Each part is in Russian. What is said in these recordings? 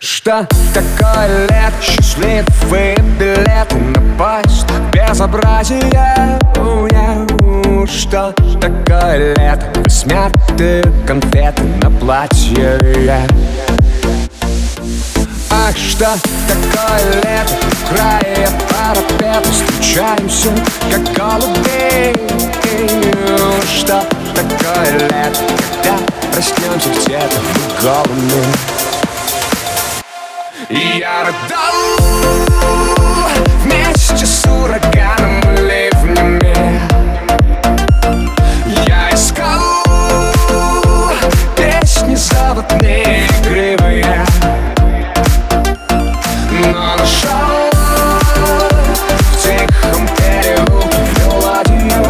Что такое лето? Счастливые билеты на поезд безобразия. Что такое лето? Смятые конфеты на платье. Ах, что такое лето? В крае парапета встречаемся, как голубей. Что такое лето? Когда проснемся где-то голыми. И я рыдал вместе с ураганом и ливнями. Я искал песни заводные, игривые, но нашел в тихом переулке мелодию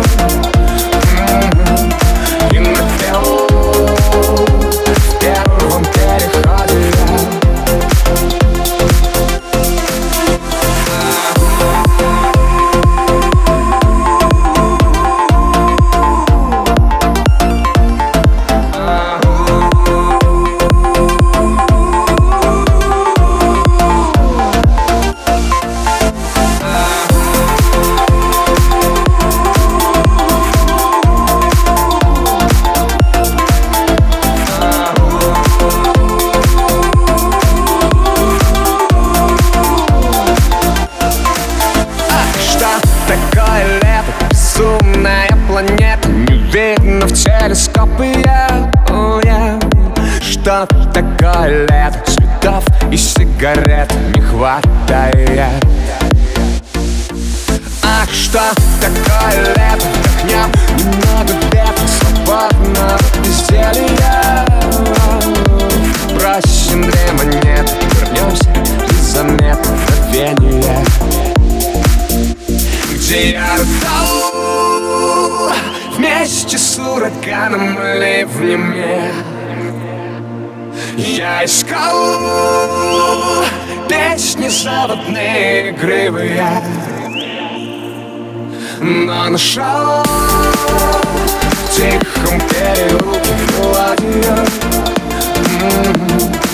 и напел в первом переходе. Такое лето, безумная планета, не видно в телескопы. Что такое лето? Цветов и сигарет не хватает. Ах, что такое лето? Вдохнем немного ветра, свободно безделья. Бросим 2 монеты, вернемся незаметно в Вене, где я рыдал вместе с ураганом и ливнями. Я искал песни заводные, игривые, но нашел в тихом переулке мелодию